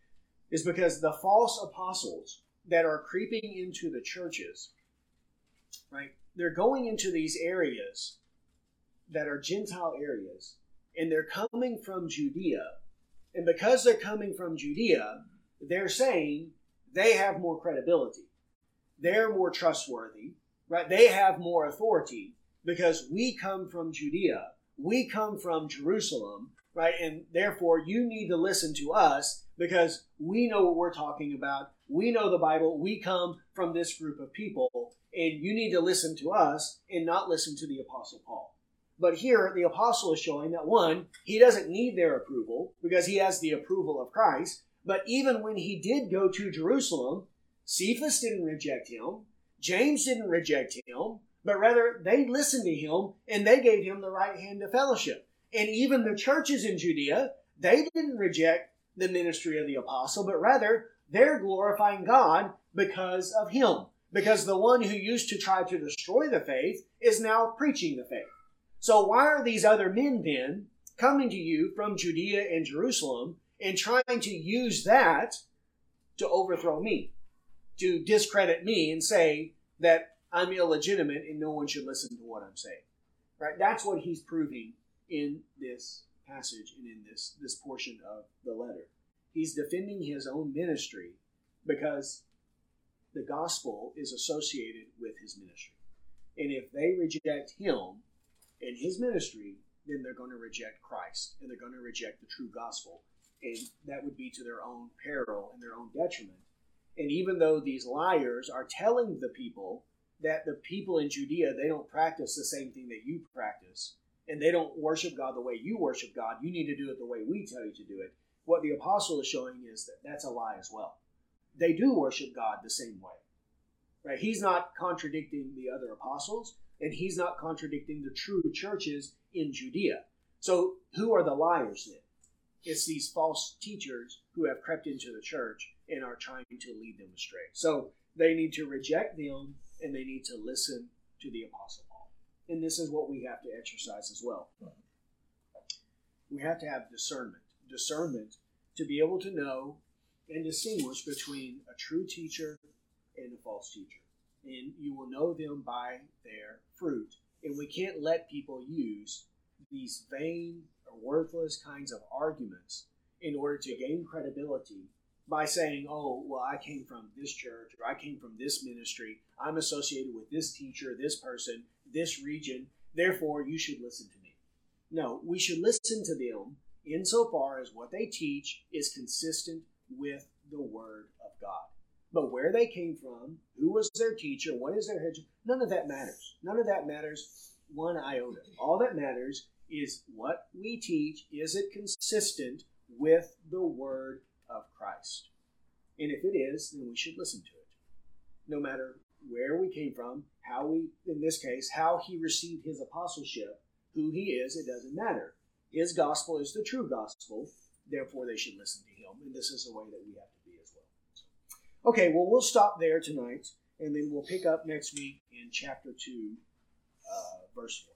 is because the false apostles that are creeping into the churches, right, they're going into these areas that are Gentile areas, and they're coming from Judea. And because they're coming from Judea, they're saying they have more credibility. They're more trustworthy. Right? They have more authority because we come from Judea. We come from Jerusalem, right? And therefore you need to listen to us because we know what we're talking about. We know the Bible. We come from this group of people, and you need to listen to us and not listen to the Apostle Paul. But here the apostle is showing that, one, he doesn't need their approval because he has the approval of Christ. But even when he did go to Jerusalem, Cephas didn't reject him. James didn't reject him, but rather they listened to him and they gave him the right hand of fellowship. And even the churches in Judea, they didn't reject the ministry of the apostle, but rather they're glorifying God because of him. Because the one who used to try to destroy the faith is now preaching the faith. So why are these other men then coming to you from Judea and Jerusalem and trying to use that to overthrow me? To discredit me and say that I'm illegitimate and no one should listen to what I'm saying. Right? That's what he's proving in this passage and in this, this portion of the letter. He's defending his own ministry because the gospel is associated with his ministry. And if they reject him and his ministry, then they're going to reject Christ and they're going to reject the true gospel. And that would be to their own peril and their own detriment. And even though these liars are telling the people that the people in Judea, they don't practice the same thing that you practice, and they don't worship God the way you worship God, you need to do it the way we tell you to do it. What the apostle is showing is that that's a lie as well. They do worship God the same way. Right? He's not contradicting the other apostles, and he's not contradicting the true churches in Judea. So who are the liars then? It's these false teachers who have crept into the church and are trying to lead them astray. So they need to reject them and they need to listen to the Apostle Paul. And this is what we have to exercise as well. We have to have discernment. Discernment to be able to know and distinguish between a true teacher and a false teacher. And you will know them by their fruit. And we can't let people use these vain or worthless kinds of arguments in order to gain credibility by saying, oh, well, I came from this church, or I came from this ministry, I'm associated with this teacher, this person, this region, therefore you should listen to me. No, we should listen to them insofar as what they teach is consistent with the Word of God. But where they came from, who was their teacher, what is their head, none of that matters. None of that matters one iota. All that matters is what we teach, is it consistent with the Word of Christ? And if it is, then we should listen to it. No matter where we came from, how we, in this case, how he received his apostleship, who he is, it doesn't matter. His gospel is the true gospel, therefore they should listen to him. And this is the way that we have to be as well. Okay, well, we'll stop there tonight, and then we'll pick up next week in chapter two, uh, verse four.